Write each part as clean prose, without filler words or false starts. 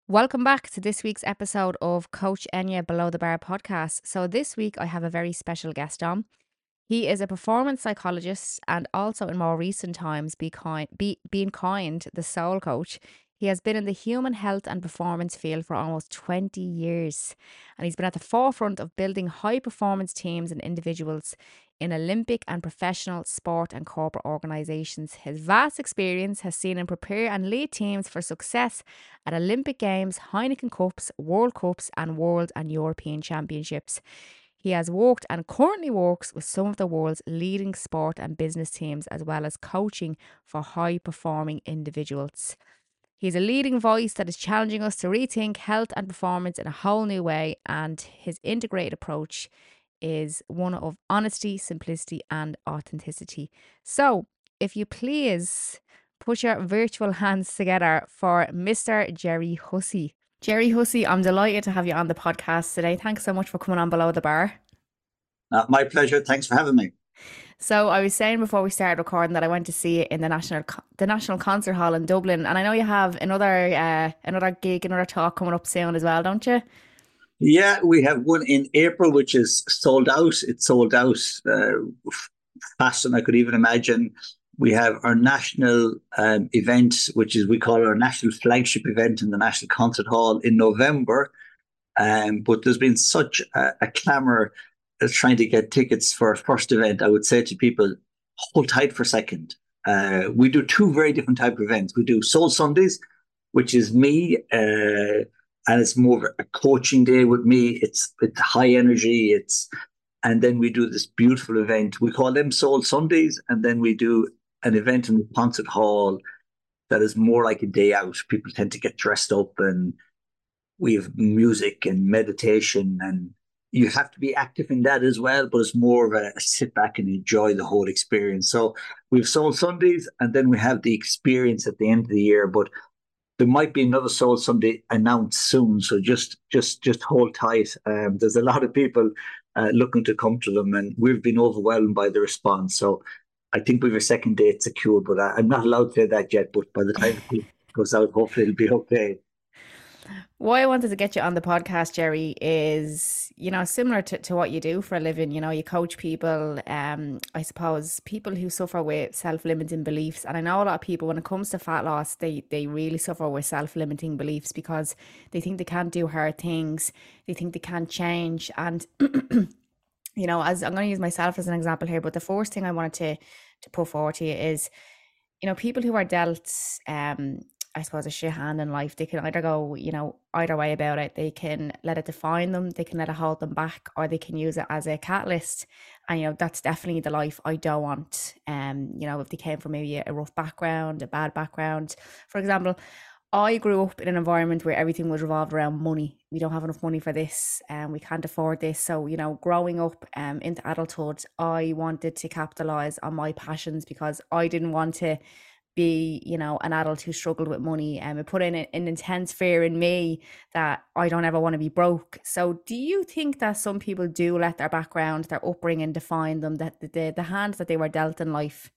Welcome back to this week's episode of Coach Enya Below the Bar podcast. So, this week I have a very special guest on. He is a performance psychologist and also, in more recent times, being kind, the soul coach. He has been in the human health and performance field for almost 20 years, and he's been at the forefront of building high performance teams and individuals in Olympic and professional sport and corporate organisations. His vast experience has seen him prepare and lead teams for success at Olympic Games, Heineken Cups, World Cups, and World and European Championships. He has worked and currently works with some of the world's leading sport and business teams, as well as coaching for high performing individuals. He's a leading voice that is challenging us to rethink health and performance in a whole new way, and his integrated approach is one of honesty, simplicity, and authenticity. So, if you please put your virtual hands together for Mr. Gerry Hussey. Gerry Hussey, I'm delighted to have you on the podcast today. Thanks so much for coming on Below the Bar. My pleasure. Thanks for having me. So I was saying before we started recording that I went to see it in the National Concert Hall in Dublin, and I know you have another gig, another talk coming up soon as well, don't you? Yeah, we have one in April, which is sold out. It's sold out faster than I could even imagine. We have our national event, which is we call our national flagship event in the National Concert Hall in November. But there's been such a clamour trying to get tickets for our first event. I would say to people, hold tight for a second. We do two very different type of events. We do Soul Sundays, which is me, and it's more of a coaching day with me. It's high energy. And then we do this beautiful event. We call them Soul Sundays, and then we do an event in the concert hall that is more like a day out. People tend to get dressed up, and we have music and meditation, and you have to be active in that as well, but it's more of a sit back and enjoy the whole experience. So we have Soul Sundays, and then we have the experience at the end of the year. But there might be another Soul Sunday announced soon, so just hold tight. There's a lot of people looking to come to them, and we've been overwhelmed by the response. So I think we have a second date secured, but I'm not allowed to say that yet. But by the time it goes out, hopefully it'll be okay. Why I wanted to get you on the podcast, Gerry, is, similar to what you do for a living. You coach people, I suppose, people who suffer with self-limiting beliefs. And I know a lot of people, when it comes to fat loss, they really suffer with self-limiting beliefs because they think they can't do hard things. They think they can't change. And, as I'm going to use myself as an example here, but the first thing I wanted to put forward to you is, people who are dealt, I suppose, a shit hand in life, they can either go, either way about it. They can let it define them, they can let it hold them back, or they can use it as a catalyst. And, that's definitely the life I don't want. If they came from maybe a rough background, a bad background. For example, I grew up in an environment where everything was revolved around money. We don't have enough money for this, and we can't afford this. So, growing up into adulthood, I wanted to capitalize on my passions because I didn't want to be, an adult who struggled with money, and it put in an intense fear in me that I don't ever want to be broke. So do you think that some people do let their background, their upbringing define them, that the hand that they were dealt in life?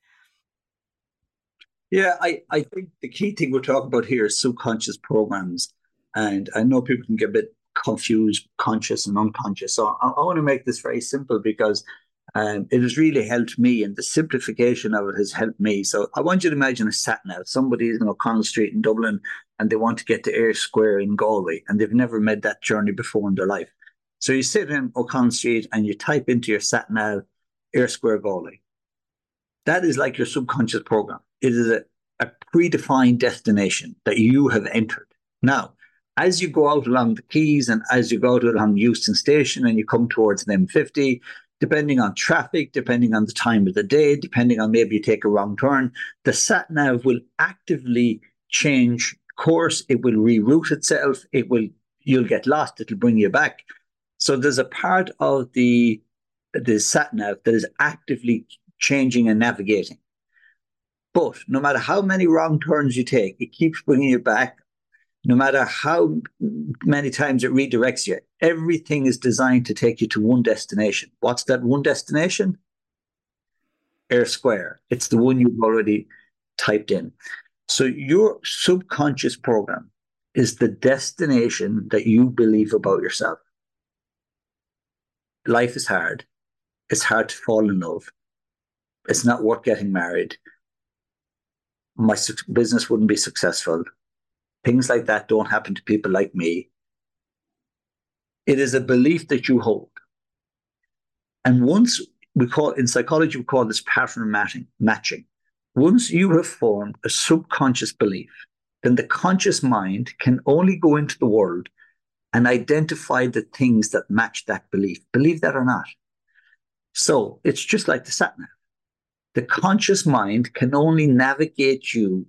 Yeah, I think the key thing we're talking about here is subconscious programs. And I know people can get a bit confused, conscious and unconscious. So I want to make this very simple because it has really helped me, and the simplification of it has helped me. So I want you to imagine a sat nav. Somebody is in O'Connell Street in Dublin and they want to get to Eyre Square in Galway, and they've never made that journey before in their life. So you sit in O'Connell Street and you type into your sat nav, Eyre Square Galway. That is like your subconscious program. It is a predefined destination that you have entered. Now, as you go out along the quays and as you go out along Euston Station and you come towards the M50, depending on traffic, depending on the time of the day, depending on maybe you take a wrong turn, the sat nav will actively change course. It will reroute itself. You'll get lost. It'll bring you back. So there's a part of the sat nav that is actively changing and navigating. But no matter how many wrong turns you take, it keeps bringing you back. No matter how many times it redirects you, everything is designed to take you to one destination. What's that one destination? Eyre Square. It's the one you've already typed in. So your subconscious program is the destination that you believe about yourself. Life is hard. It's hard to fall in love. It's not worth getting married. My business wouldn't be successful. Things like that don't happen to people like me. It is a belief that you hold. And once in psychology, we call this pattern matching. Once you have formed a subconscious belief, then the conscious mind can only go into the world and identify the things that match that belief, believe that or not. So it's just like the sat nav. The conscious mind can only navigate you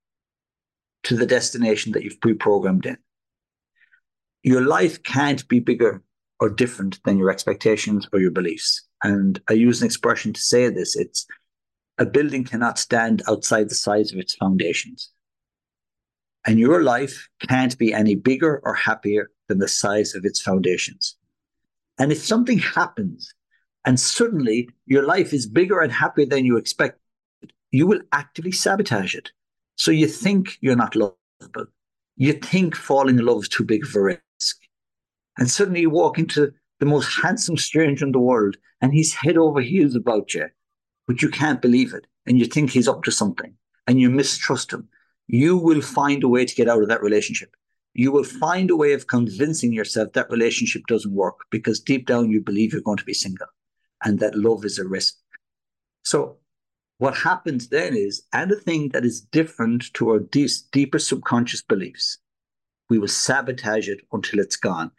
to the destination that you've pre-programmed in. Your life can't be bigger or different than your expectations or your beliefs. And I use an expression to say this. It's a building cannot stand outside the size of its foundations. And your life can't be any bigger or happier than the size of its foundations. And if something happens and suddenly your life is bigger and happier than you expect, you will actively sabotage it. So you think you're not lovable. You think falling in love is too big of a risk. And suddenly you walk into the most handsome stranger in the world and he's head over heels about you, but you can't believe it. And you think he's up to something and you mistrust him. You will find a way to get out of that relationship. You will find a way of convincing yourself that relationship doesn't work because deep down you believe you're going to be single and that love is a risk. So what happens then is anything that is different to our deeper subconscious beliefs, we will sabotage it until it's gone.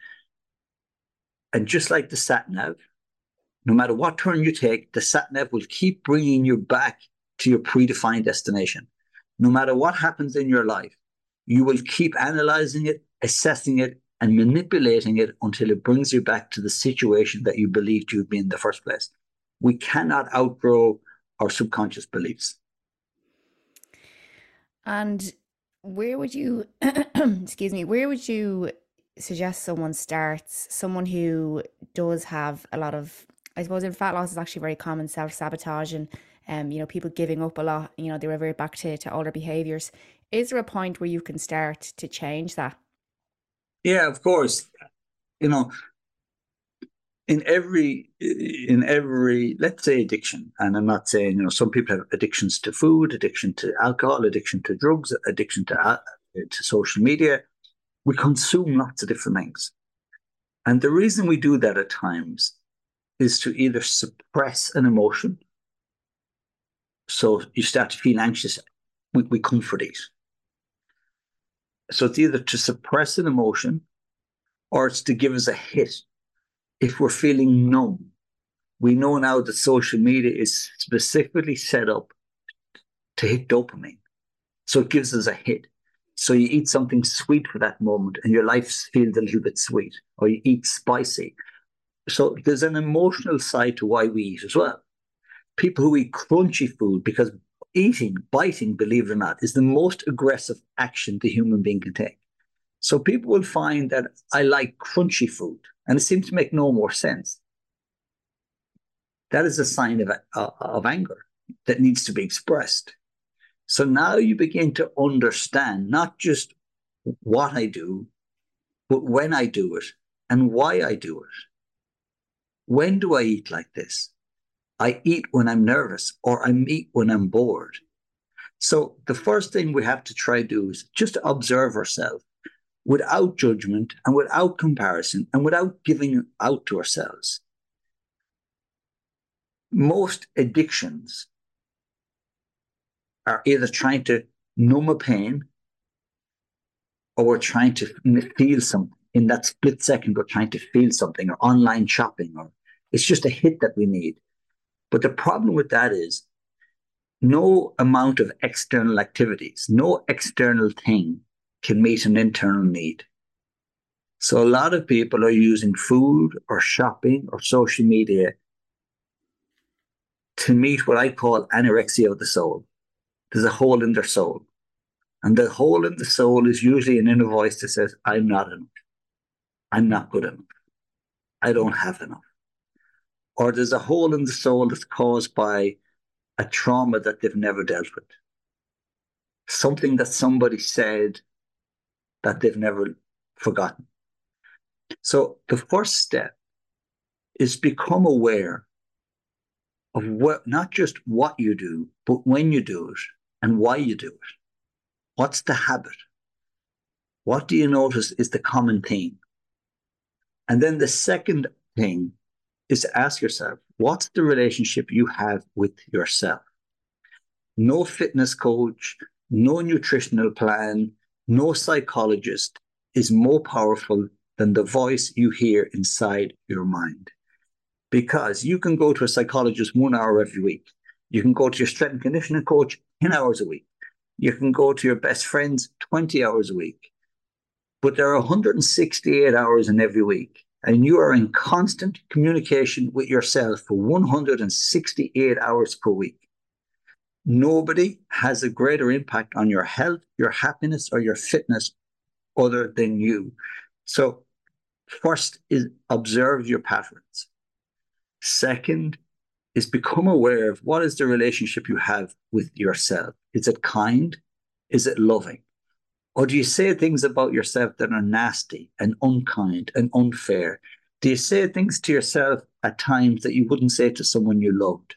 And just like the sat nav, no matter what turn you take, the sat nav will keep bringing you back to your predefined destination. No matter what happens in your life, you will keep analyzing it, assessing it, and manipulating it until it brings you back to the situation that you believed you'd be in the first place. We cannot outgrow our subconscious beliefs. And where would you, excuse me, where would you suggest someone starts? Someone who does have a lot of, I suppose in fat loss is actually very common, self-sabotage and, people giving up a lot, they revert back to older behaviors. Is there a point where you can start to change that? Yeah, of course. You know, in every let's say addiction, and I'm not saying some people have addictions to food, addiction to alcohol, addiction to drugs, addiction to social media. We consume lots of different things, and the reason we do that at times is to either suppress an emotion. So you start to feel anxious, we comfort it. So it's either to suppress an emotion or it's to give us a hit. If we're feeling numb, we know now that social media is specifically set up to hit dopamine. So it gives us a hit. So you eat something sweet for that moment and your life feels a little bit sweet, or you eat spicy. So there's an emotional side to why we eat as well. People who eat crunchy food, because biting, believe it or not, is the most aggressive action the human being can take. So people will find that I like crunchy food, and it seems to make no more sense. That is a sign of anger that needs to be expressed. So now you begin to understand not just what I do, but when I do it and why I do it. When do I eat like this? I eat when I'm nervous, or I eat when I'm bored. So the first thing we have to try to do is just to observe ourselves without judgment and without comparison and without giving out to ourselves. Most addictions are either trying to numb a pain or we're trying to feel something. In that split second, we're trying to feel something, or online shopping, or it's just a hit that we need. But the problem with that is no amount of external activities, no external thing can meet an internal need. So a lot of people are using food or shopping or social media to meet what I call anorexia of the soul. There's a hole in their soul. And the hole in the soul is usually an inner voice that says, I'm not enough. I'm not good enough. I don't have enough. Or there's a hole in the soul that's caused by a trauma that they've never dealt with. Something that somebody said that they've never forgotten. So the first step is become aware of what, not just what you do, but when you do it and why you do it. What's the habit? What do you notice is the common theme? And then the second thing is to ask yourself, what's the relationship you have with yourself? No fitness coach, no nutritional plan, no psychologist is more powerful than the voice you hear inside your mind. Because you can go to a psychologist 1 hour every week. You can go to your strength and conditioning coach 10 hours a week. You can go to your best friends 20 hours a week. But there are 168 hours in every week, and you are in constant communication with yourself for 168 hours per week. Nobody has a greater impact on your health, your happiness, or your fitness other than you. So first is observe your patterns. Second is become aware of what is the relationship you have with yourself. Is it kind? Is it loving? Or do you say things about yourself that are nasty and unkind and unfair? Do you say things to yourself at times that you wouldn't say to someone you loved?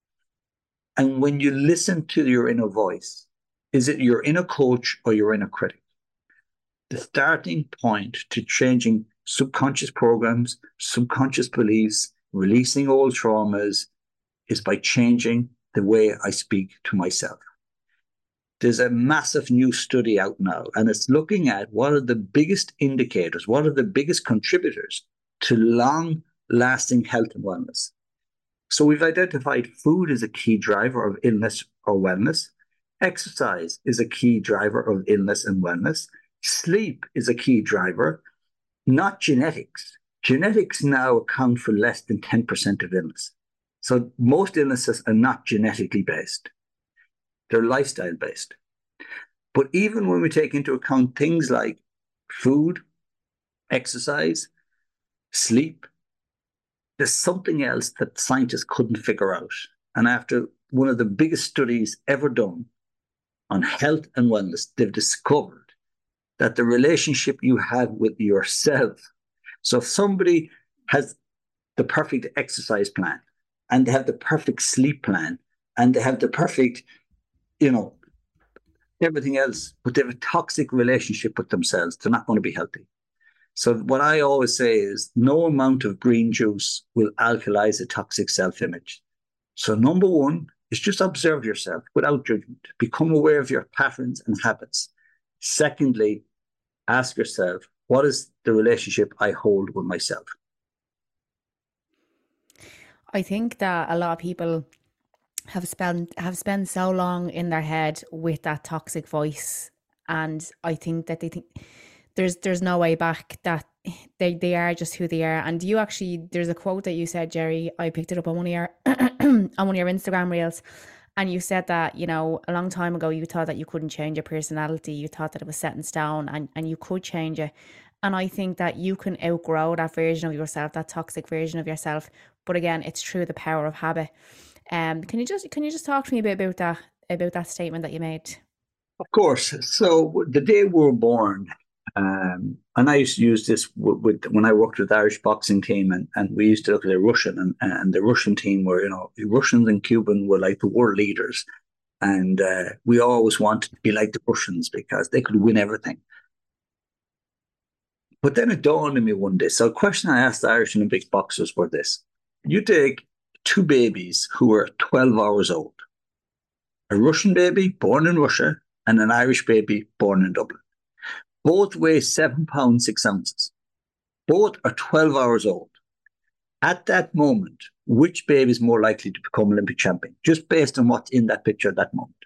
And when you listen to your inner voice, is it your inner coach or your inner critic? The starting point to changing subconscious programs, subconscious beliefs, releasing old traumas is by changing the way I speak to myself. There's a massive new study out now, and it's looking at what are the biggest indicators, what are the biggest contributors to long-lasting health and wellness. So we've identified food as a key driver of illness or wellness. Exercise is a key driver of illness and wellness. Sleep is a key driver, not genetics. Genetics now account for less than 10% of illness. So most illnesses are not genetically based. They're lifestyle based. But even when we take into account things like food, exercise, sleep, there's something else that scientists couldn't figure out. And after one of the biggest studies ever done on health and wellness, they've discovered that the relationship you have with yourself. So if somebody has the perfect exercise plan and they have the perfect sleep plan and they have the perfect, everything else, but they have a toxic relationship with themselves, they're not going to be healthy. So what I always say is no amount of green juice will alkalize a toxic self-image. So number one is just observe yourself without judgment. Become aware of your patterns and habits. Secondly, ask yourself, what is the relationship I hold with myself? I think that a lot of people have spent so long in their head with that toxic voice, and I think that they think there's no way back, that they are just who they are. And you actually, there's a quote that you said, Jerry, I picked it up on one of your on one of your Instagram reels, and you said that, a long time ago you thought that you couldn't change your personality, you thought that it was set in stone, and you could change it. And I think that you can outgrow that version of yourself, that toxic version of yourself. But again, it's through the power of habit. Can you just talk to me a bit about that statement that you made? Of course. So the day we were born, and I used to use this when I worked with the Irish boxing team, and we used to look at the Russian, and the Russian team were, the Russians and Cuban were like the world leaders. And we always wanted to be like the Russians because they could win everything. But then it dawned on me one day. So a question I asked the Irish Olympic boxers were this. You take two babies who are 12 hours old, a Russian baby born in Russia and an Irish baby born in Dublin. Both weigh 7 pounds, 6 ounces. Both are 12 hours old. At that moment, which baby is more likely to become Olympic champion? Just based on what's in that picture at that moment.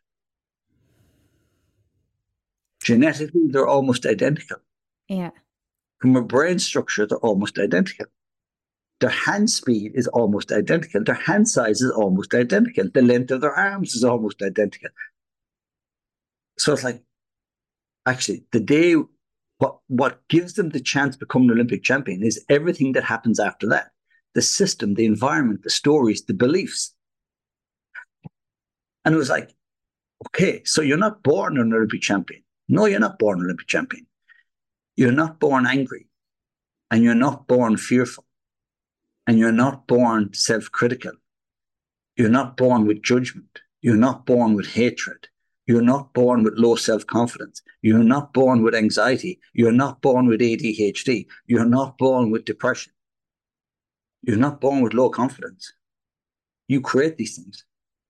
Genetically, they're almost identical. Yeah. From a brain structure, they're almost identical. Their hand speed is almost identical. Their hand size is almost identical. The length of their arms is almost identical. So it's like, actually, what gives them the chance to become an Olympic champion is everything that happens after that. The system, the environment, the stories, the beliefs. And it was like, okay, so you're not born an Olympic champion. No, you're not born an Olympic champion. You're not born angry, and you're not born fearful, and you're not born self-critical. You're not born with judgment. You're not born with hatred. You're not born with low self-confidence. You're not born with anxiety. You're not born with ADHD. You're not born with depression. You're not born with low confidence. You create these things.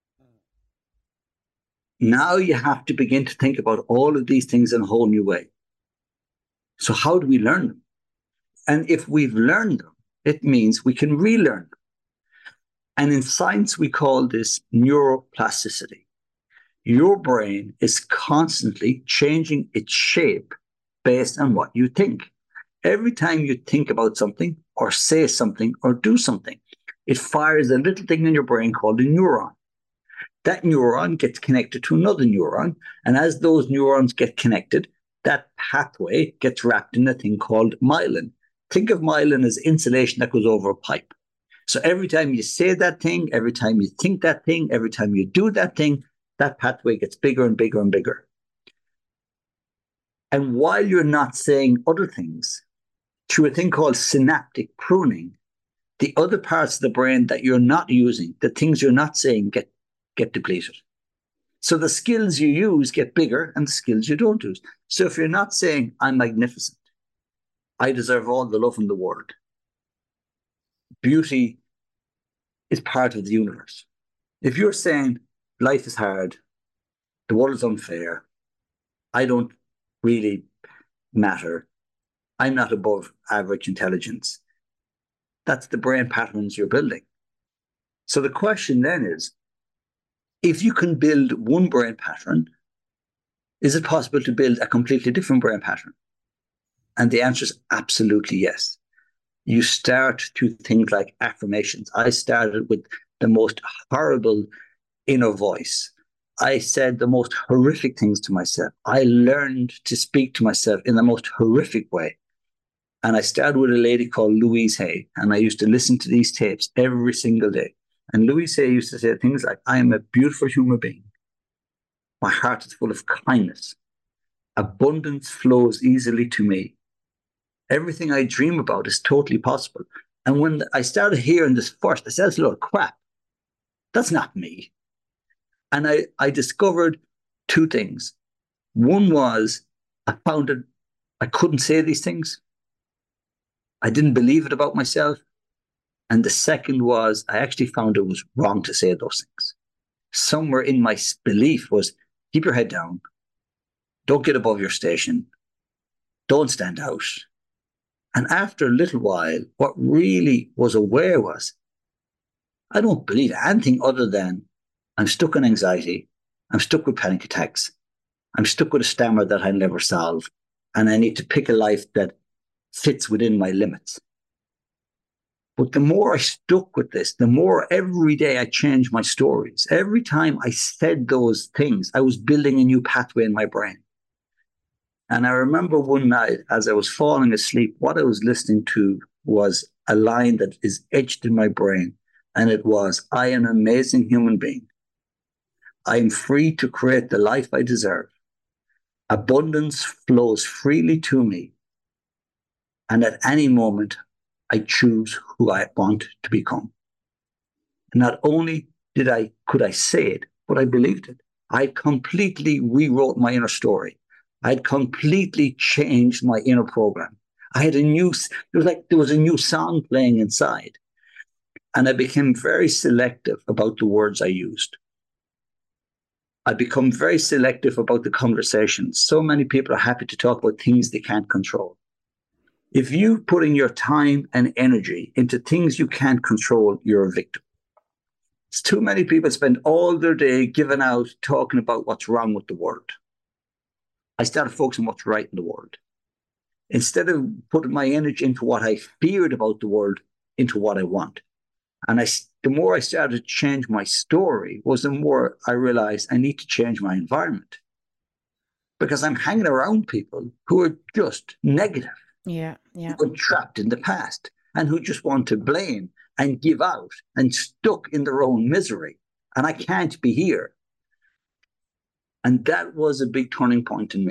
Now you have to begin to think about all of these things in a whole new way. So how do we learn them? And if we've learned them, it means we can relearn them. And in science, we call this neuroplasticity. Your brain is constantly changing its shape based on what you think. Every time you think about something or say something or do something, it fires a little thing in your brain called a neuron. That neuron gets connected to another neuron. And as those neurons get connected, that pathway gets wrapped in a thing called myelin. Think of myelin as insulation that goes over a pipe. So every time you say that thing, every time you think that thing, every time you do that thing, that pathway gets bigger and bigger and bigger. And while you're not saying other things, through a thing called synaptic pruning, the other parts of the brain that you're not using, the things you're not saying, get depleted. So the skills you use get bigger and the skills you don't use. So if you're not saying, I'm magnificent, I deserve all the love in the world, beauty is part of the universe. If you're saying, life is hard, the world is unfair, I don't really matter, I'm not above average intelligence, that's the brain patterns you're building. So the question then is, if you can build one brain pattern, is it possible to build a completely different brain pattern? And the answer is absolutely yes. You start to things like affirmations. I started with the most horrible inner voice. I said the most horrific things to myself. I learned to speak to myself in the most horrific way. And I started with a lady called Louise Hay, and I used to listen to these tapes every single day. And Louise Hay used to say things like, I am a beautiful human being. My heart is full of kindness. Abundance flows easily to me. Everything I dream about is totally possible. And when I started hearing this first, I said, that's a lot of crap. That's not me. And I discovered two things. One was I found that I couldn't say these things. I didn't believe it about myself. And the second was I actually found it was wrong to say those things. Somewhere in my belief was keep your head down. Don't get above your station. Don't stand out. And after a little while, what really was aware was I don't believe anything other than I'm stuck in anxiety. I'm stuck with panic attacks. I'm stuck with a stammer that I'll never solve. And I need to pick a life that fits within my limits. But the more I stuck with this, the more every day I changed my stories. Every time I said those things, I was building a new pathway in my brain. And I remember one night as I was falling asleep, what I was listening to was a line that is etched in my brain. And it was, I am an amazing human being. I am free to create the life I deserve. Abundance flows freely to me. And at any moment, I choose who I want to become. And not only could I say it, but I believed it. I completely rewrote my inner story. I'd completely changed my inner program. I had there was a new song playing inside. And I became very selective about the words I used. I become very selective about the conversations. So many people are happy to talk about things they can't control. If you put in your time and energy into things you can't control, you're a victim. It's too many people spend all their day giving out, talking about what's wrong with the world. I started focusing on what's right in the world. Instead of putting my energy into what I feared about the world, into what I want. And the more I started to change my story, was the more I realized I need to change my environment. Because I'm hanging around people who are just negative. Yeah. Who are trapped in the past and who just want to blame and give out and stuck in their own misery. And I can't be here. And that was a big turning point in me.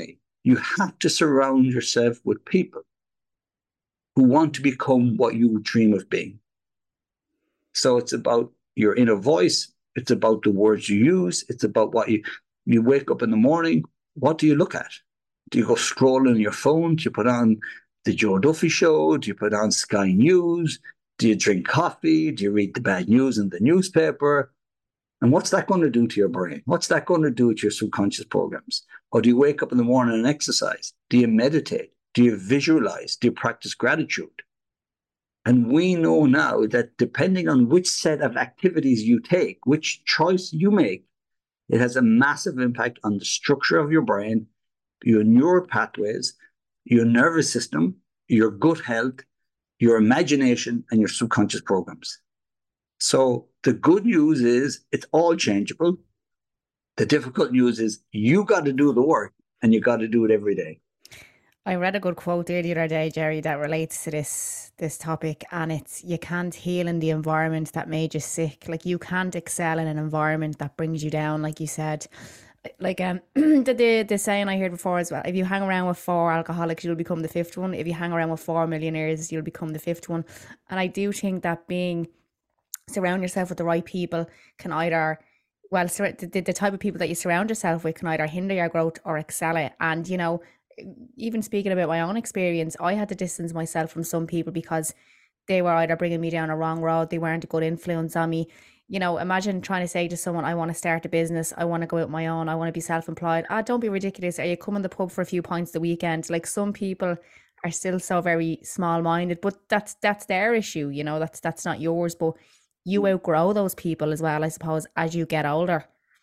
You have to surround yourself with people who want to become what you dream of being. So it's about your inner voice. It's about the words you use. It's about what you wake up in the morning. What do you look at? Do you go scrolling on your phone? Do you put on the Joe Duffy show? Do you put on Sky News? Do you drink coffee? Do you read the bad news in the newspaper? And what's that going to do to your brain? What's that going to do to your subconscious programs? Or do you wake up in the morning and exercise? Do you meditate? Do you visualize? Do you practice gratitude? And we know now that depending on which set of activities you take, which choice you make, it has a massive impact on the structure of your brain, your neural pathways, your nervous system, your gut health, your imagination, and your subconscious programs. So the good news is it's all changeable. The difficult news is you got to do the work, and you got to do it every day. I read a good quote there the other day, Jerry, that relates to this topic, and it's, you can't heal in the environment that made you sick. Like, you can't excel in an environment that brings you down, like you said. Like the saying I heard before as well: if you hang around with 4 alcoholics, you'll become the 5th one. If you hang around with 4 millionaires, you'll become the 5th one. And I do think that surround yourself with the right people can either, well, the type of people that you surround yourself with can either hinder your growth or excel it. And, even speaking about my own experience, I had to distance myself from some people because they were either bringing me down a wrong road, they weren't a good influence on me. Imagine trying to say to someone, I want to start a business, I want to go out my own, I want to be self-employed. Don't be ridiculous. Are you coming to the pub for a few pints the weekend? Like, some people are still so very small-minded, but that's their issue. That's not yours. But you outgrow those people as well, I suppose, as you get older.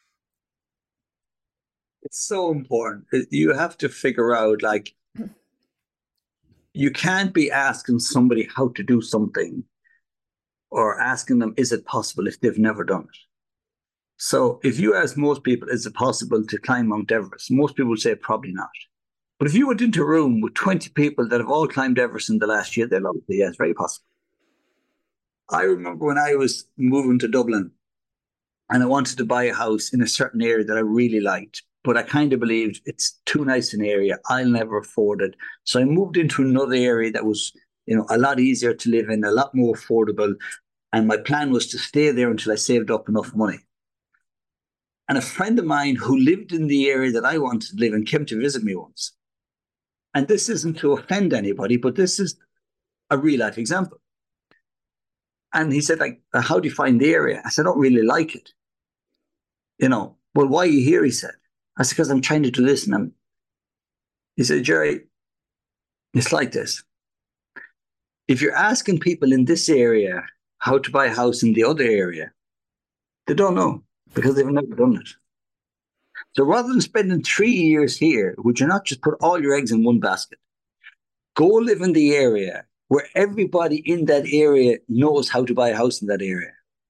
It's so important. You have to figure out, like, you can't be asking somebody how to do something or asking them, is it possible, if they've never done it. So if you ask most people, is it possible to climb Mount Everest? Most people say probably not. But if you went into a room with 20 people that have all climbed Everest in the last year, they'll all say, yes, very possible. I remember when I was moving to Dublin and I wanted to buy a house in a certain area that I really liked, but I kind of believed it's too nice an area, I'll never afford it. So I moved into another area that was, a lot easier to live in, a lot more affordable. And my plan was to stay there until I saved up enough money. And a friend of mine who lived in the area that I wanted to live in came to visit me once. And this isn't to offend anybody, but this is a real life example. And he said, like, how do you find the area? I said, I don't really like it. Well, why are you here? He said. I said, because I'm trying to do this. And he said, Jerry, it's like this. If you're asking people in this area how to buy a house in the other area, they don't know because they've never done it. So rather than spending 3 years here, would you not just put all your eggs in one basket? Go live in the area where everybody in that area knows how to buy a house in that area.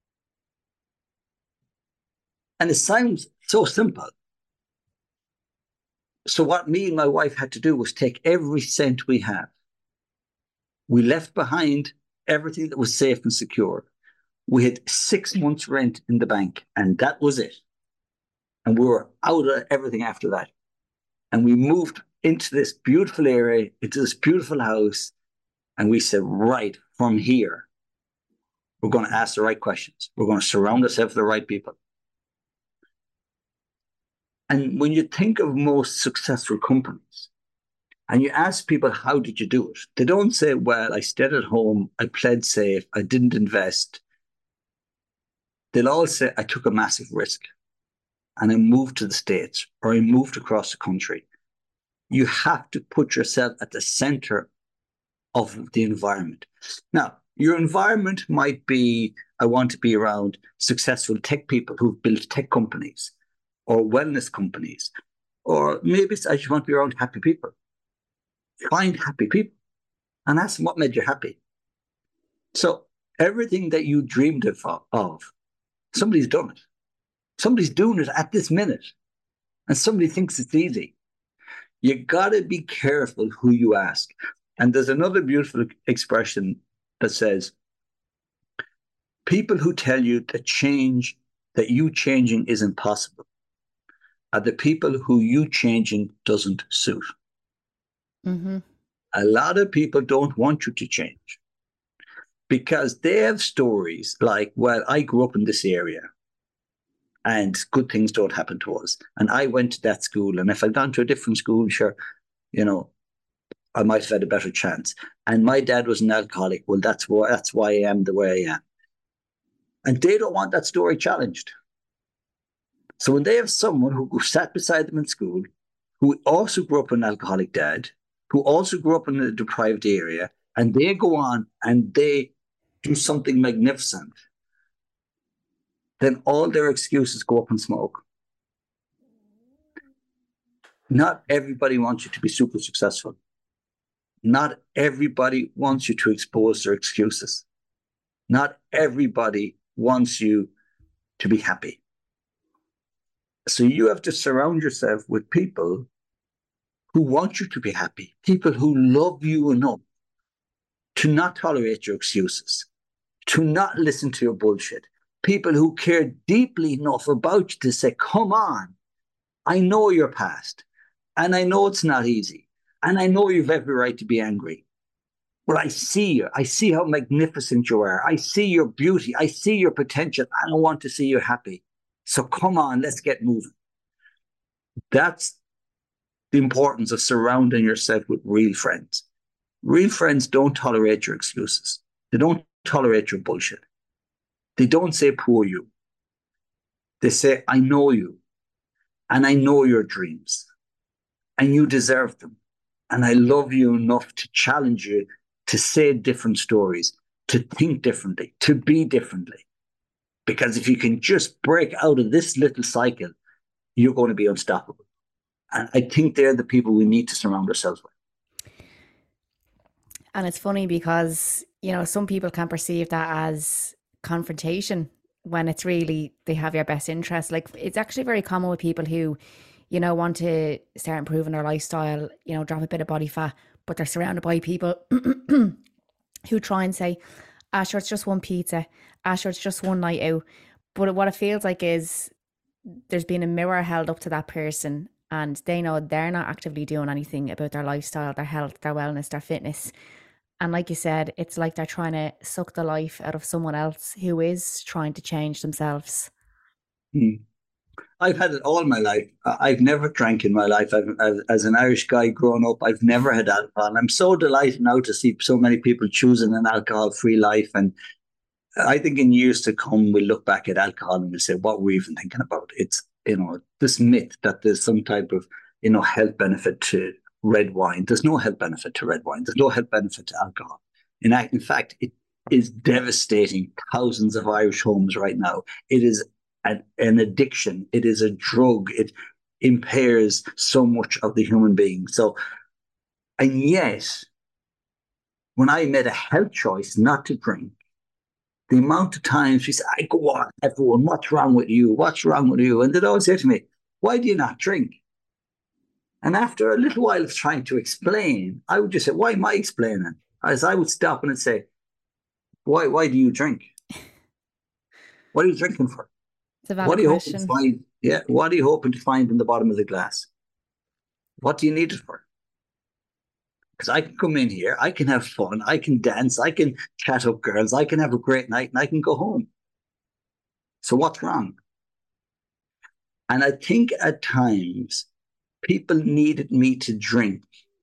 And it sounds so simple. So what me and my wife had to do was take every cent we have. We left behind everything that was safe and secure. We had 6 months' rent in the bank, and that was it. And we were out of everything after that. And we moved into this beautiful area, into this beautiful house. And we said, right, from here, we're going to ask the right questions. We're going to surround ourselves with the right people. And when you think of most successful companies, and you ask people, how did you do it? They don't say, well, I stayed at home, I played safe, I didn't invest. They'll all say, I took a massive risk and I moved to the States or I moved across the country. You have to put yourself at the center of the environment. Now, your environment might be, I want to be around successful tech people who've built tech companies or wellness companies, or maybe I just want to be around happy people. Find happy people and ask them what made you happy. So everything that you dreamed of, somebody's done it. Somebody's doing it at this minute. And somebody thinks it's easy. You got to be careful who you ask. And there's another beautiful expression that says, people who tell you that you changing is impossible are the people who you changing doesn't suit. Mm-hmm. A lot of people don't want you to change because they have stories like, well, I grew up in this area and good things don't happen to us. And I went to that school. And if I'd gone to a different school, sure, you know, I might have had a better chance. And my dad was an alcoholic. Well, that's why I am the way I am. And they don't want that story challenged. So when they have someone who sat beside them in school, who also grew up with an alcoholic dad, who also grew up in a deprived area, and they go on and they do something magnificent, then all their excuses go up in smoke. Not everybody wants you to be super successful. Not everybody wants you to expose their excuses. Not everybody wants you to be happy. So you have to surround yourself with people who want you to be happy, people who love you enough to not tolerate your excuses, to not listen to your bullshit, people who care deeply enough about you to say, come on, I know your past, and I know it's not easy, and I know you've every right to be angry. But I see you. I see how magnificent you are. I see your beauty. I see your potential. And I want to see you happy. So come on, let's get moving. That's the importance of surrounding yourself with real friends. Real friends don't tolerate your excuses. They don't tolerate your bullshit. They don't say poor you. They say, I know you. And I know your dreams. And you deserve them. And I love you enough to challenge you to say different stories, to think differently, to be differently. Because if you can just break out of this little cycle, you're going to be unstoppable. And I think they're the people we need to surround ourselves with. And it's funny because, you know, some people can perceive that as confrontation when it's really they have your best interest. Like it's actually very common with people who, you know, want to start improving their lifestyle, you know, drop a bit of body fat, but they're surrounded by people who try and say, ah, sure, it's just one pizza. Ah, sure, it's just one night out. But what it feels like is there's been a mirror held up to that person and they know they're not actively doing anything about their lifestyle, their health, their wellness, their fitness. And like you said, it's like they're trying to suck the life out of someone else who is trying to change themselves. Hmm. I've had it all my life. I've never drank in my life. As an Irish guy growing up, I've never had alcohol. And I'm so delighted now to see so many people choosing an alcohol-free life. And I think in years to come, we'll look back at alcohol and we'll say, what were we even thinking about? It's, you know, this myth that there's some type of, you know, health benefit to red wine. There's no health benefit to red wine. There's no health benefit to alcohol. In fact, it is devastating thousands of Irish homes right now. It is an addiction. It is a drug. It impairs so much of the human being. So, and yet, when I made a health choice not to drink, the amount of times she said, I go on, everyone, what's wrong with you? What's wrong with you? And they'd always say to me, why do you not drink? And after a little while of trying to explain, I would just say, why am I explaining? As I would stop and I'd say, why do you drink? What are you drinking for? It's a What valid are you hoping to question. find? Yeah, what are you hoping to find in the bottom of the glass? What do you need it for? Because I can come in here, I can have fun, I can dance, I can chat up girls, I can have a great night, and I can go home. So what's wrong? And I think at times people needed me to drink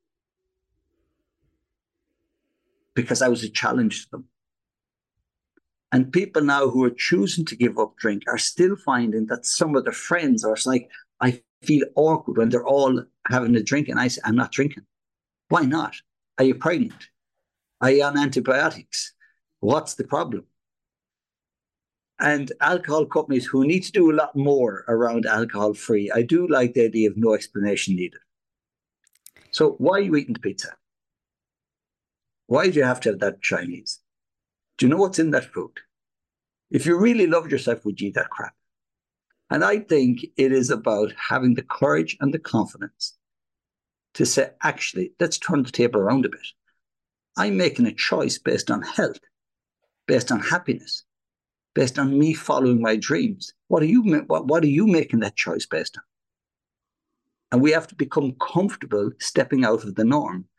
because I was a challenge to them. And people now who are choosing to give up drink are still finding that some of their friends are like, I feel awkward when they're all having a drink. And I say, I'm not drinking. Why not? Are you pregnant? Are you on antibiotics? What's the problem? And alcohol companies who need to do a lot more around alcohol free, I do like the idea of no explanation needed. So why are you eating the pizza? Why do you have to have that Chinese? Do you know what's in that food? If you really loved yourself, would you eat that crap? And I think it is about having the courage and the confidence to say, actually, let's turn the table around a bit. I'm making a choice based on health, based on happiness, based on me following my dreams. What are you making that choice based on? And we have to become comfortable stepping out of the norm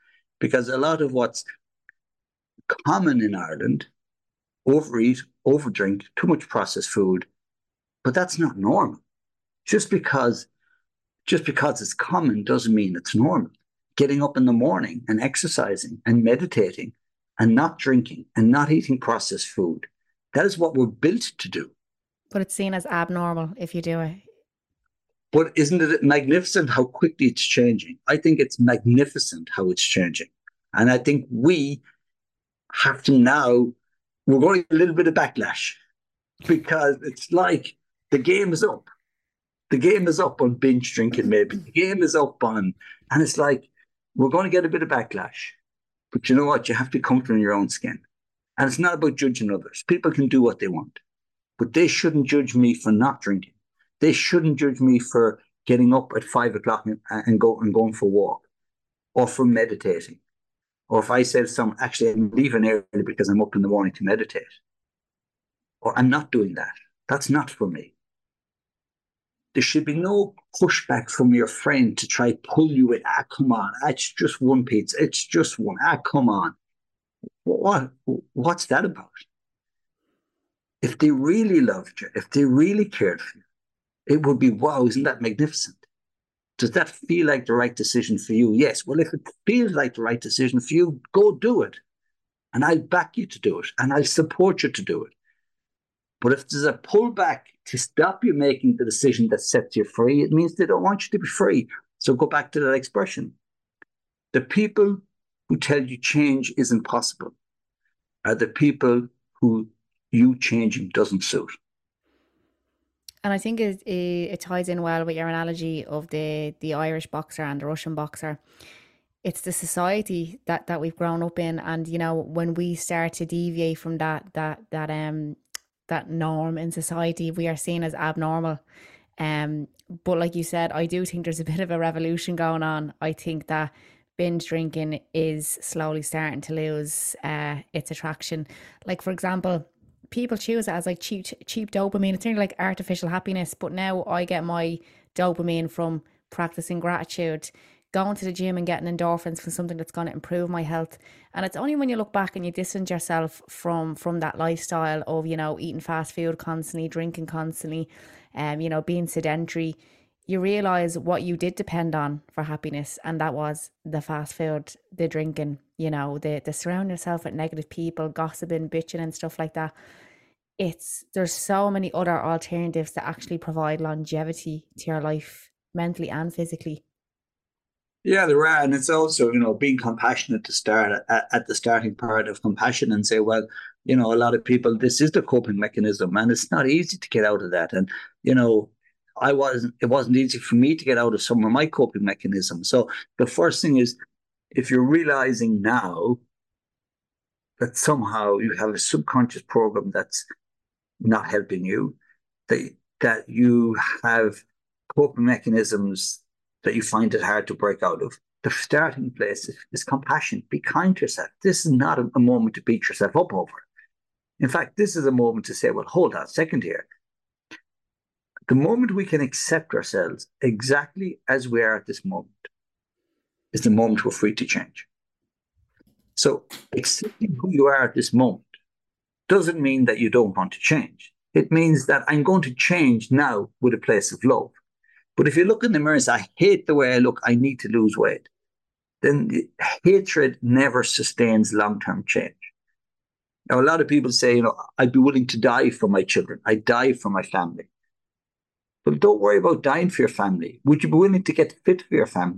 Because a lot of what's common in Ireland, overeat, overdrink, too much processed food, but that's not normal. Just because it's common doesn't mean it's normal. Getting up in the morning and exercising and meditating and not drinking and not eating processed food, that is what we're built to do. But it's seen as abnormal if you do it. But isn't it magnificent how quickly it's changing? I think it's magnificent how it's changing. And I think we have to now, we're going to get a little bit of backlash because it's like the game is up. The game is up on binge drinking, maybe. The game is up on, and it's like, we're going to get a bit of backlash. But you know what? You have to be comfortable in your own skin. And it's not about judging others. People can do what they want, but they shouldn't judge me for not drinking. They shouldn't judge me for getting up at 5 o'clock and going for a walk, or for meditating. Or if I said to someone, actually, I'm leaving early because I'm up in the morning to meditate. Or I'm not doing that. That's not for me. There should be no pushback from your friend to try pull you in. Come on. It's just one pizza. It's just one. Come on. What's that about? If they really loved you, if they really cared for you, it would be, wow, isn't that magnificent? Does that feel like the right decision for you? Yes. Well, if it feels like the right decision for you, go do it. And I'll back you to do it. And I'll support you to do it. But if there's a pullback to stop you making the decision that sets you free, it means they don't want you to be free. So go back to that expression. The people who tell you change isn't possible are the people who you changing doesn't suit. And I think it ties in well with your analogy of the Irish boxer and the Russian boxer. It's the society that we've grown up in, and you know, when we start to deviate from that norm in society, we are seen as abnormal. But like you said, I do think there's a bit of a revolution going on. I think that binge drinking is slowly starting to lose its attraction. Like, for example, people choose it as like cheap dopamine. It's nearly like artificial happiness. But now I get my dopamine from practicing gratitude, going to the gym and getting endorphins from something that's going to improve my health. And it's only when you look back and you distance yourself from that lifestyle of, you know, eating fast food constantly, drinking constantly, you know, being sedentary, you realize what you did depend on for happiness, and that was the fast food, the drinking, you know, the surround yourself with negative people, gossiping, bitching and stuff like that. There's so many other alternatives that actually provide longevity to your life, mentally and physically. Yeah, there are, and it's also, you know, being compassionate to start at the starting part of compassion and say, well, you know, a lot of people, this is the coping mechanism, and it's not easy to get out of that. And you know, it wasn't easy for me to get out of some of my coping mechanisms. So the first thing is, if you're realizing now that somehow you have a subconscious program that's not helping you, that you have coping mechanisms that you find it hard to break out of, the starting place is compassion. Be kind to yourself. This is not a moment to beat yourself up over. In fact, this is a moment to say, well, hold on a second here. The moment we can accept ourselves exactly as we are at this moment is the moment we're free to change. So accepting who you are at this moment doesn't mean that you don't want to change. It means that I'm going to change now with a place of love. But if you look in the mirror and say, I hate the way I look, I need to lose weight, then hatred never sustains long-term change. Now, a lot of people say, you know, I'd be willing to die for my children. I'd die for my family. But don't worry about dying for your family. Would you be willing to get fit for your family?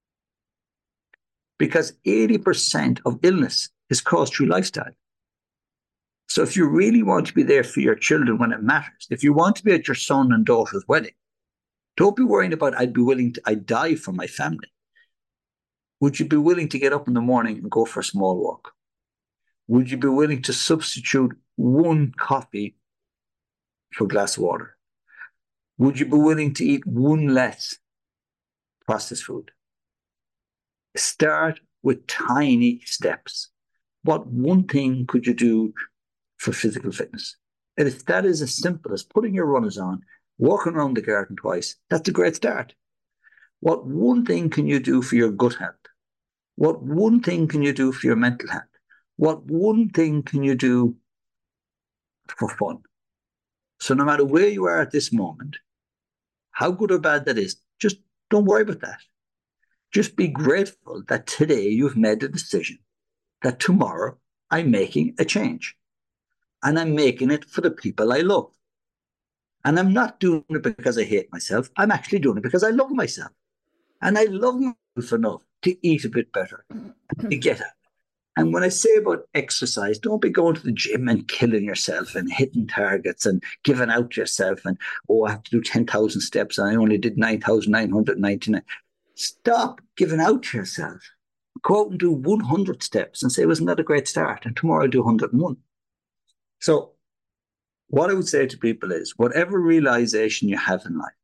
Because 80% of illness is caused through lifestyle. So if you really want to be there for your children when it matters, if you want to be at your son and daughter's wedding, don't be worrying about, I'd die for my family. Would you be willing to get up in the morning and go for a small walk? Would you be willing to substitute one coffee for a glass of water? Would you be willing to eat one less processed food? Start with tiny steps. What one thing could you do for physical fitness? And if that is as simple as putting your runners on, walking around the garden twice, that's a great start. What one thing can you do for your gut health? What one thing can you do for your mental health? What one thing can you do for fun? So no matter where you are at this moment, how good or bad that is, just don't worry about that. Just be grateful that today you've made a decision, that tomorrow I'm making a change. And I'm making it for the people I love. And I'm not doing it because I hate myself. I'm actually doing it because I love myself. And I love myself enough to eat a bit better, to get it. And when I say about exercise, don't be going to the gym and killing yourself and hitting targets and giving out to yourself and, oh, I have to do 10,000 steps and I only did 9,999. Stop giving out to yourself. Go out and do 100 steps and say, wasn't that a great start? And tomorrow I'll do 101. So what I would say to people is, whatever realization you have in life,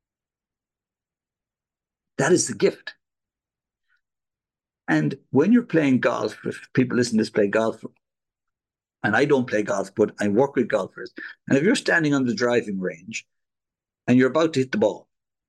that is the gift. And when you're playing golf, if people listen to this play golf, and I don't play golf, but I work with golfers, and if you're standing on the driving range and you're about to hit the ball,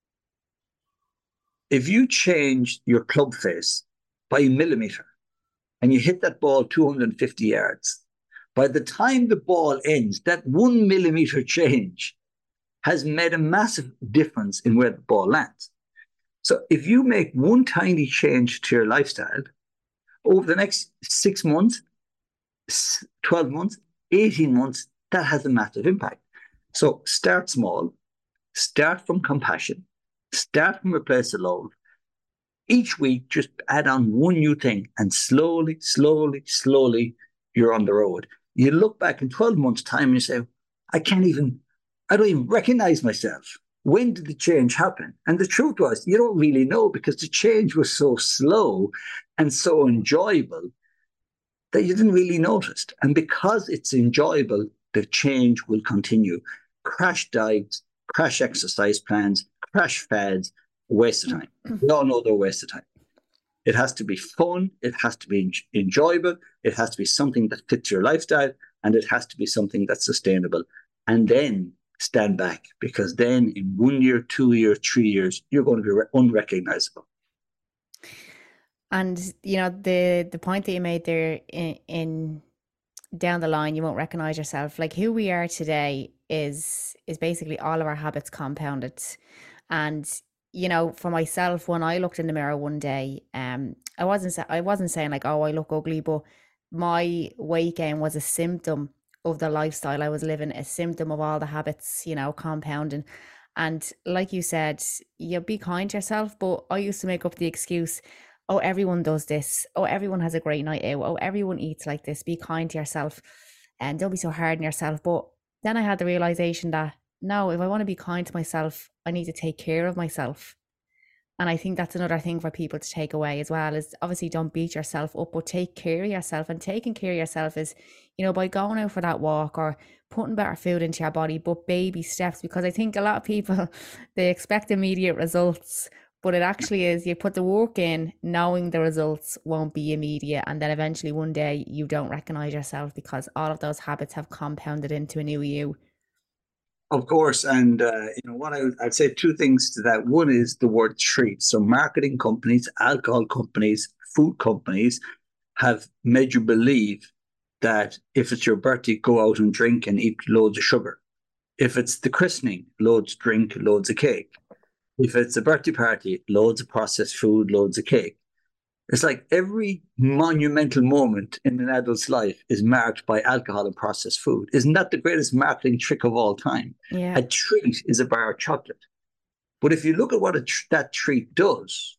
if you change your club face by a millimeter and you hit that ball 250 yards, by the time the ball ends, that 1 millimeter change has made a massive difference in where the ball lands. So if you make one tiny change to your lifestyle over the next 6 months, 12 months, 18 months, that has a massive impact. So start small, start from compassion, start from a place of love. Each week, just add on one new thing, and slowly, slowly, slowly, you're on the road. You look back in 12 months' time and you say, I don't even recognize myself. When did the change happen? And the truth was, you don't really know, because the change was so slow and so enjoyable that you didn't really notice. And because it's enjoyable, the change will continue. Crash diets, crash exercise plans, crash fads, waste of time. We all know they're a waste of time. It has to be fun. It has to be enjoyable. It has to be something that fits your lifestyle, and it has to be something that's sustainable. And then stand back, because then in 1 year, 2 years, 3 years, you're going to be unrecognizable. And the point that you made there, in down the line, you won't recognize yourself. Like, who we are today is basically all of our habits compounded. And for myself, when I looked in the mirror one day, I wasn't saying like, oh, I look ugly, but my weight gain was a symptom of the lifestyle I was living, a symptom of all the habits, compounding. And like you said, you be kind to yourself. But I used to make up the excuse, oh, everyone does this. Oh, everyone has a great night out. Oh, everyone eats like this. Be kind to yourself and don't be so hard on yourself. But then I had the realization that, no, if I want to be kind to myself, I need to take care of myself. And I think that's another thing for people to take away as well, is obviously don't beat yourself up, but take care of yourself. And taking care of yourself is, by going out for that walk or putting better food into your body, but baby steps. Because I think a lot of people, they expect immediate results, but it actually is, you put the work in knowing the results won't be immediate. And then eventually one day you don't recognize yourself, because all of those habits have compounded into a new you. Of course, and what I'd say two things to that. One is the word treat. So marketing companies, alcohol companies, food companies have made you believe that if it's your birthday, go out and drink and eat loads of sugar. If it's the christening, loads drink, loads of cake. If it's a birthday party, loads of processed food, loads of cake. It's like every monumental moment in an adult's life is marked by alcohol and processed food. Isn't that the greatest marketing trick of all time? Yeah. A treat is a bar of chocolate. But if you look at what that treat does,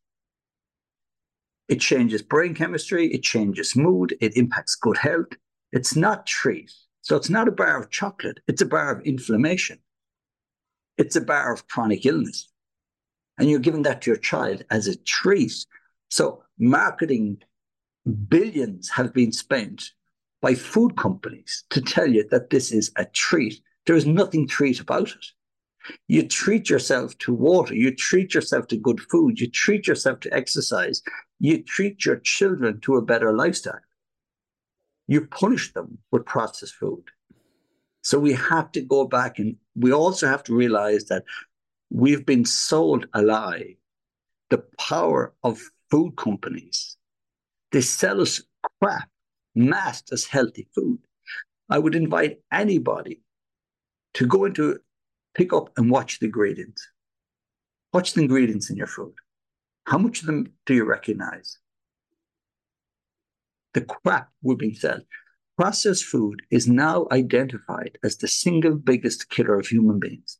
it changes brain chemistry, it changes mood, it impacts good health. It's not treat. So it's not a bar of chocolate. It's a bar of inflammation. It's a bar of chronic illness. And you're giving that to your child as a treat. So marketing billions have been spent by food companies to tell you that this is a treat. There is nothing treat about it. You treat yourself to water. You treat yourself to good food. You treat yourself to exercise. You treat your children to a better lifestyle. You punish them with processed food. So we have to go back, and we also have to realize that we've been sold a lie. The power of food companies They sell us crap masked as healthy food. I would invite anybody to go into, pick up and watch the ingredients. Watch the ingredients in your food. How much of them do you recognize? The crap we're being sold. Processed food is now identified as the single biggest killer of human beings.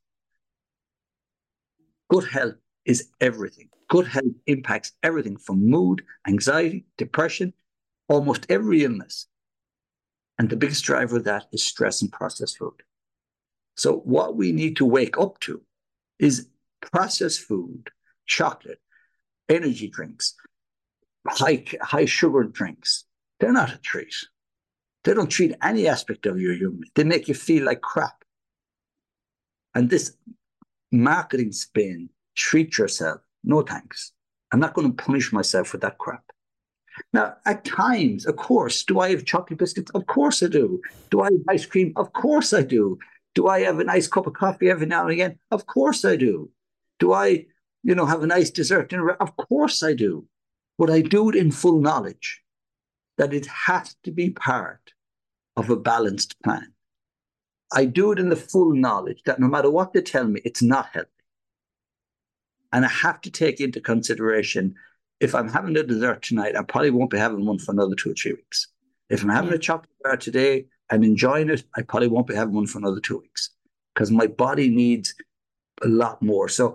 Good health is everything. Good health impacts everything from mood, anxiety, depression, almost every illness. And the biggest driver of that is stress and processed food. So what we need to wake up to is processed food, chocolate, energy drinks, high sugar drinks. They're not a treat. They don't treat any aspect of your human. They make you feel like crap. And this marketing spin, treat yourself. No thanks. I'm not going to punish myself for that crap. Now, at times, of course, do I have chocolate biscuits? Of course I do. Do I have ice cream? Of course I do. Do I have a nice cup of coffee every now and again? Of course I do. Do I, have a nice dessert dinner? Of course I do. But I do it in full knowledge that it has to be part of a balanced plan. I do it in the full knowledge that no matter what they tell me, it's not healthy. And I have to take into consideration, if I'm having a dessert tonight, I probably won't be having one for another 2 or 3 weeks. If I'm having a chocolate bar today and enjoying it, I probably won't be having one for another 2 weeks because my body needs a lot more. So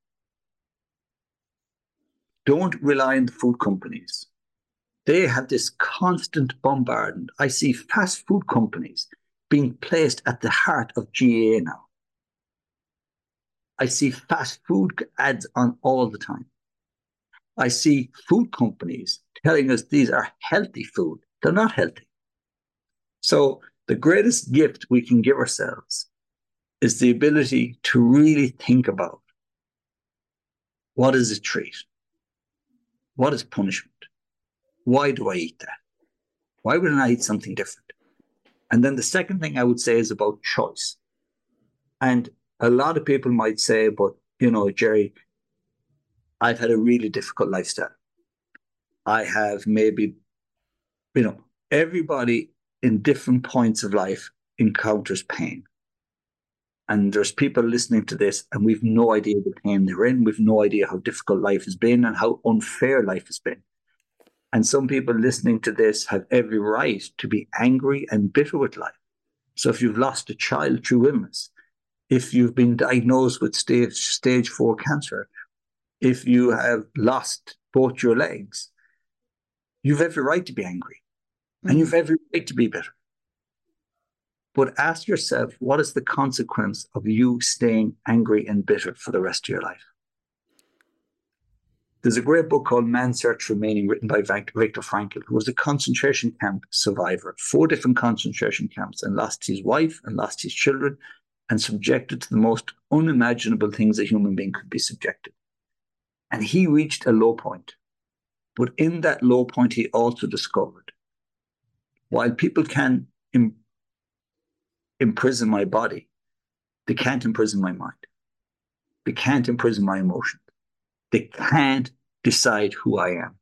don't rely on the food companies. They have this constant bombardment. I see fast food companies being placed at the heart of GAA now. I see fast food ads on all the time. I see food companies telling us these are healthy food. They're not healthy. So the greatest gift we can give ourselves is the ability to really think about what is a treat? What is punishment? Why do I eat that? Why wouldn't I eat something different? And then the second thing I would say is about choice. And a lot of people might say, but, Jerry, I've had a really difficult lifestyle. I have maybe, everybody in different points of life encounters pain. And there's people listening to this, and we've no idea the pain they're in. We've no idea how difficult life has been and how unfair life has been. And some people listening to this have every right to be angry and bitter with life. So if you've lost a child through illness, if you've been diagnosed with stage 4 cancer, if you have lost both your legs, you've every right to be angry and you've every right to be bitter. But ask yourself, what is the consequence of you staying angry and bitter for the rest of your life? There's a great book called Man's Search for Meaning, written by Viktor Frankl, who was a concentration camp survivor, 4 different concentration camps, and lost his wife and lost his children, and subjected to the most unimaginable things a human being could be subjected. And he reached a low point. But in that low point, he also discovered, while people can imprison my body, they can't imprison my mind. They can't imprison my emotions. They can't decide who I am.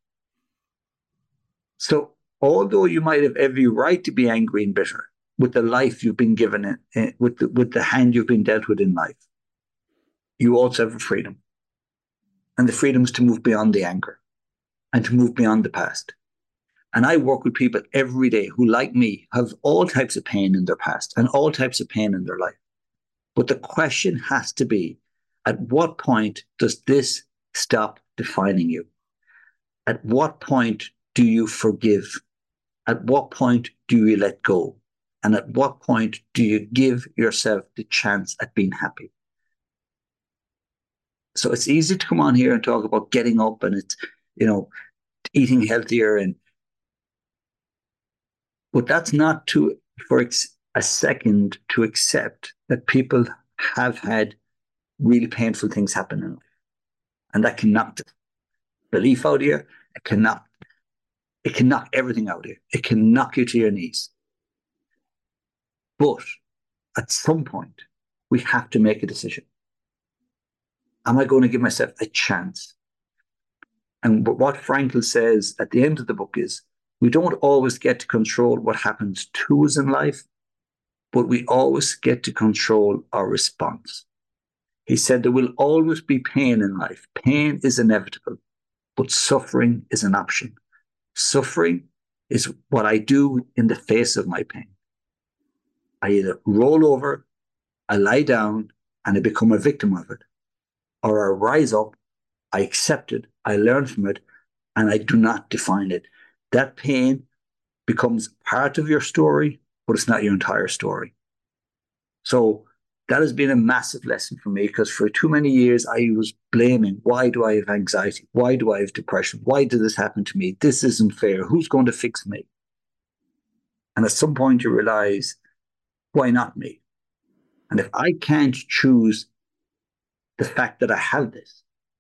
So although you might have every right to be angry and bitter with the life you've been given, with the hand you've been dealt with in life, you also have a freedom. And the freedom is to move beyond the anger and to move beyond the past. And I work with people every day who, like me, have all types of pain in their past and all types of pain in their life. But the question has to be, at what point does this stop defining you? At what point do you forgive? At what point do you let go? And at what point do you give yourself the chance at being happy? So it's easy to come on here and talk about getting up and it's, eating healthier, but that's not for a second to accept that people have had really painful things happen in life. And that can knock the belief out of you. It can knock everything out of you. It can knock you to your knees. But at some point, we have to make a decision. Am I going to give myself a chance? And what Frankl says at the end of the book is we don't always get to control what happens to us in life, but we always get to control our response. He said there will always be pain in life. Pain is inevitable, but suffering is an option. Suffering is what I do in the face of my pain. I either roll over, I lie down, and I become a victim of it, or I rise up, I accept it, I learn from it, and I do not define it. That pain becomes part of your story, but it's not your entire story. So that has been a massive lesson for me, because for too many years I was blaming, why do I have anxiety? Why do I have depression? Why did this happen to me? This isn't fair. Who's going to fix me? And at some point you realize, why not me? And if I can't choose the fact that I have this,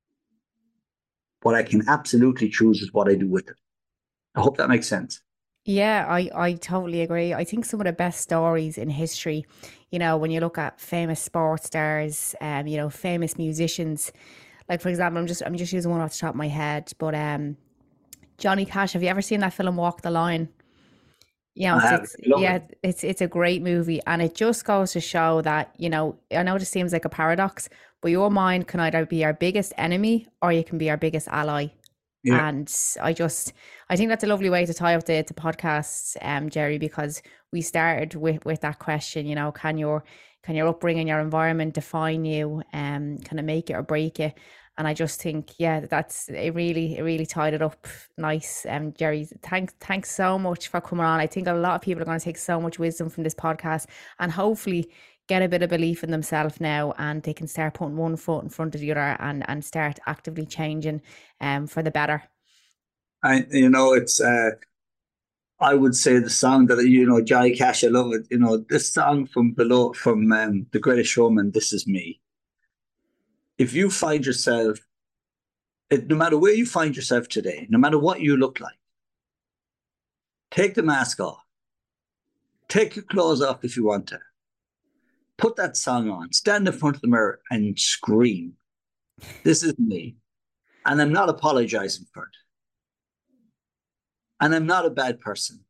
what I can absolutely choose is what I do with it. I hope that makes sense. Yeah, I totally agree. I think some of the best stories in history, when you look at famous sports stars, famous musicians, like for example, I'm just using one off the top of my head, but Johnny Cash, have you ever seen that film Walk the Line? I have. It's I love it. yeah, it's a great movie, and it just goes to show that, I know this seems like a paradox, but your mind can either be our biggest enemy or you can be our biggest ally. Yeah. And I think that's a lovely way to tie up the podcast, Jerry, because we started with that question, can your upbringing, your environment define you, kind of make it or break it? And I just think, yeah, that's it really tied it up nice. Jerry, thanks so much for coming on. I think a lot of people are going to take so much wisdom from this podcast and hopefully get a bit of belief in themselves now, and they can start putting one foot in front of the other and start actively changing for the better. It's I would say the song that Johnny Cash, I love it. This song from The Greatest Showman, "This Is Me." If you find yourself, no matter where you find yourself today, no matter what you look like, take the mask off, take your clothes off if you want to, put that song on, stand in front of the mirror and scream, "This is me," and I'm not apologizing for it, and I'm not a bad person,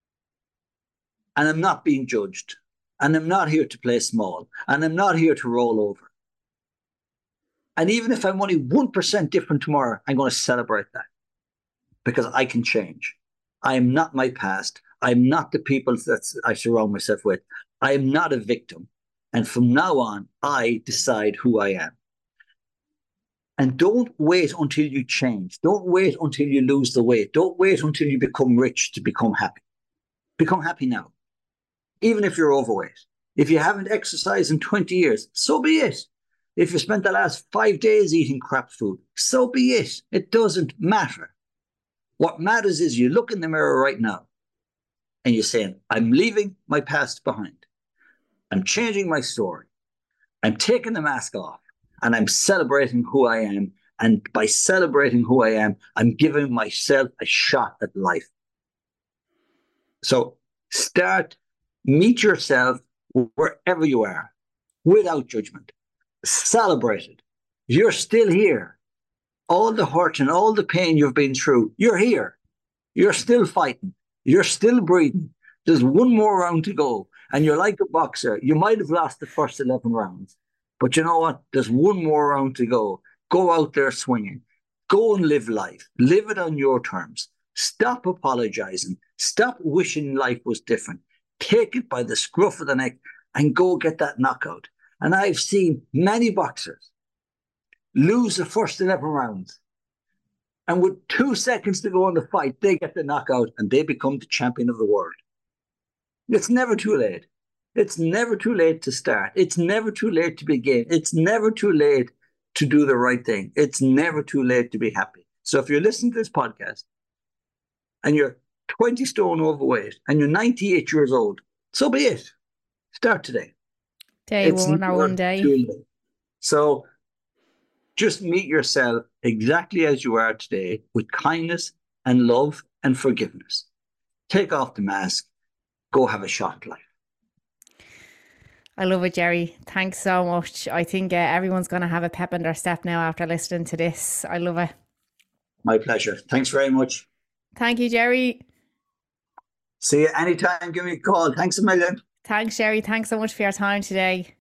and I'm not being judged, and I'm not here to play small, and I'm not here to roll over. And even if I'm only 1% different tomorrow, I'm going to celebrate that, because I can change. I am not my past. I'm not the people that I surround myself with. I am not a victim. And from now on, I decide who I am. And don't wait until you change. Don't wait until you lose the weight. Don't wait until you become rich to become happy. Become happy now, even if you're overweight. If you haven't exercised in 20 years, so be it. If you spent the last 5 days eating crap food, so be it. It doesn't matter. What matters is you look in the mirror right now and you're saying, I'm leaving my past behind. I'm changing my story. I'm taking the mask off and I'm celebrating who I am. And by celebrating who I am, I'm giving myself a shot at life. So meet yourself wherever you are, without judgment. Celebrate it. You're still here. All the hurt and all the pain you've been through, you're here. You're still fighting. You're still breathing. There's one more round to go. And you're like a boxer. You might have lost the first 11 rounds. But you know what? There's one more round to go. Go out there swinging. Go and live life. Live it on your terms. Stop apologizing. Stop wishing life was different. Take it by the scruff of the neck and go get that knockout. And I've seen many boxers lose the first 11 rounds. And with 2 seconds to go in the fight, they get the knockout and they become the champion of the world. It's never too late. It's never too late to start. It's never too late to begin. It's never too late to do the right thing. It's never too late to be happy. So if you're listening to this podcast and you're 20 stone overweight and you're 98 years old, so be it. Start today. Day It's one or never one day. too late. So just meet yourself exactly as you are today, with kindness and love and forgiveness. Take off the mask. Go have a shot at life. I love it, Jerry. Thanks so much. I think everyone's going to have a pep in their step now after listening to this. I love it. My pleasure. Thanks very much. Thank you, Jerry. See you anytime. Give me a call. Thanks a million. Thanks, Jerry. Thanks so much for your time today.